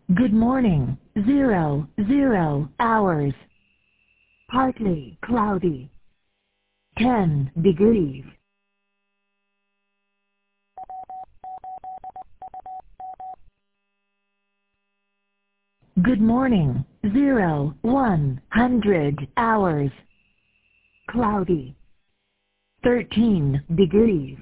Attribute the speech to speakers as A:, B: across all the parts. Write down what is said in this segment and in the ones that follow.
A: Good morning, 00 hours. Partly cloudy. 10 degrees. Good morning, 100 hours. Cloudy. 13 degrees.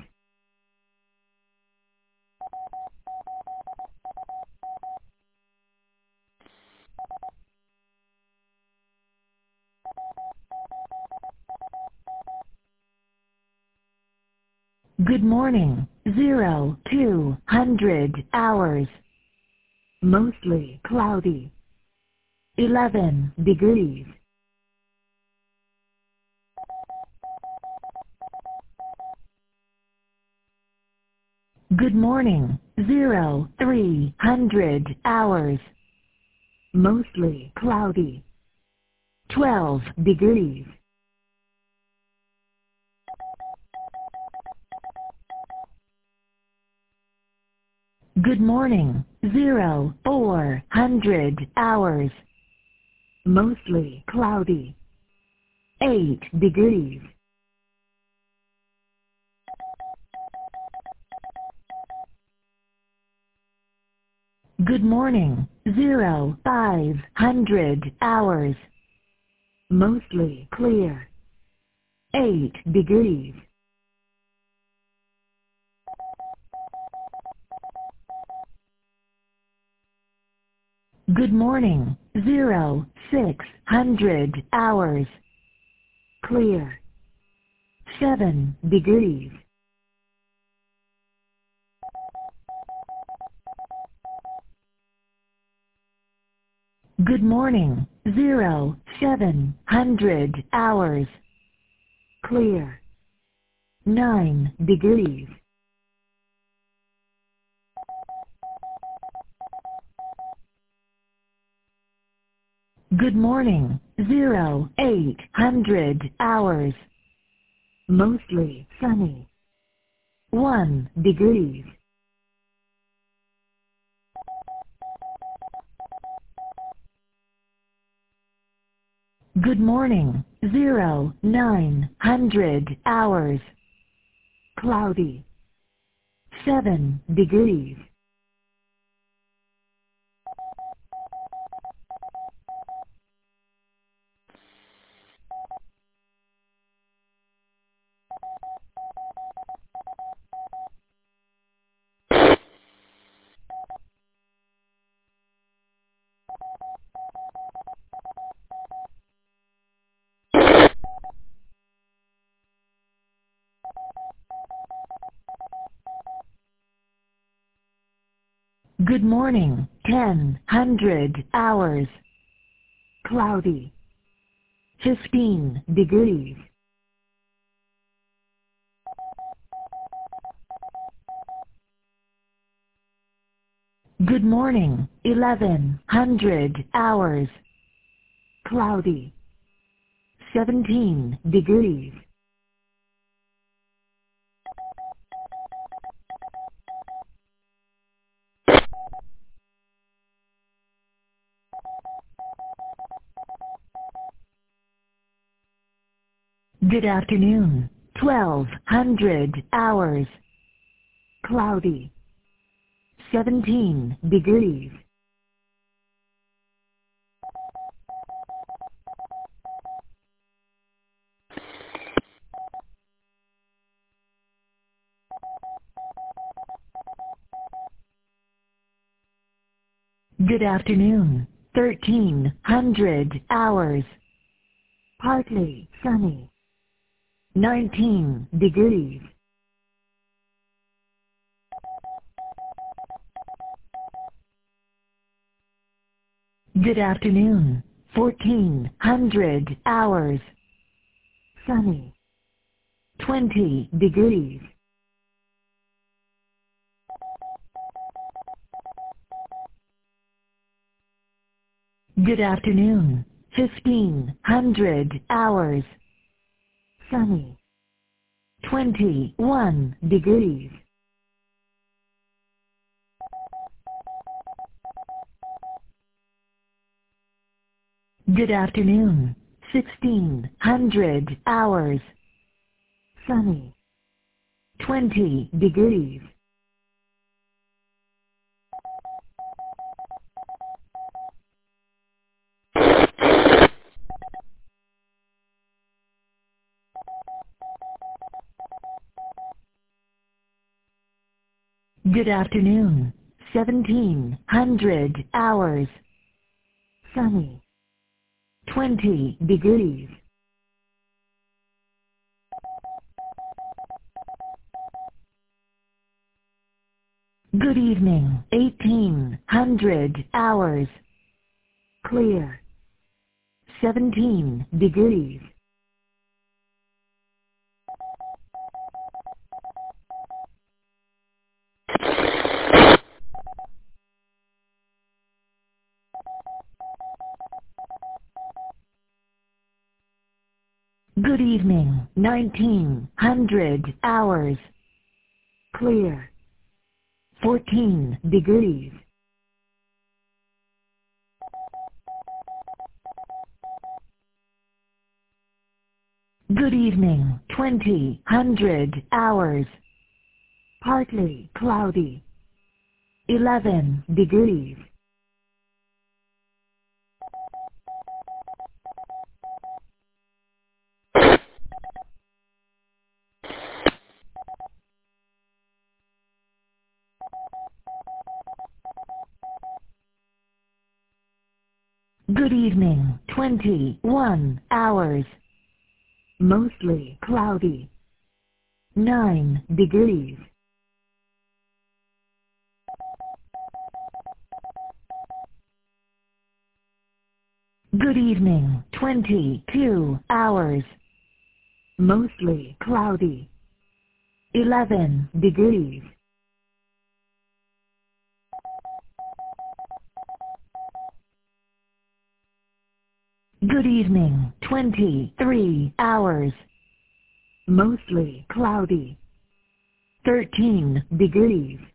A: Good morning, 200 hours. Mostly cloudy. 11 degrees. Good morning, 300 hours. Mostly cloudy. 12 degrees. Good morning, 400 hours. Mostly cloudy. 8 degrees. Good morning, 500 hours. Mostly clear. 8 degrees. Good morning, 600 hours. Clear. 7 degrees. Good morning, 700 hours. Clear. 9 degrees. Good morning, 800 hours. Mostly sunny. 1 degrees. Good morning, 900 hours. Cloudy. 7 degrees. Good morning, 100 hours. Cloudy. 15 degrees. Good morning, 1100 hours. Cloudy. 17 degrees. Good afternoon, 1200 hours. Cloudy. 17 degrees. Good afternoon, 1300 hours. Partly sunny. 19 degrees. Good afternoon, 1400 hours. Sunny. 20 degrees. Good afternoon, 1500 hours. Sunny. 21 degrees. Good afternoon. 1600 hours. Sunny. 20 degrees. Good afternoon. 1700 hours. Sunny. 20 degrees. Good evening. 1800 hours. Clear. 17 degrees. Good evening. 1900 hours. Clear. 14 degrees. Good evening. 2000 hours. Partly cloudy. 11 degrees. Good evening. 21 hours. Mostly cloudy. 9 degrees. Good evening. 22 hours. Mostly cloudy. 11 degrees. Good evening. 23 hours. Mostly cloudy. 13 degrees.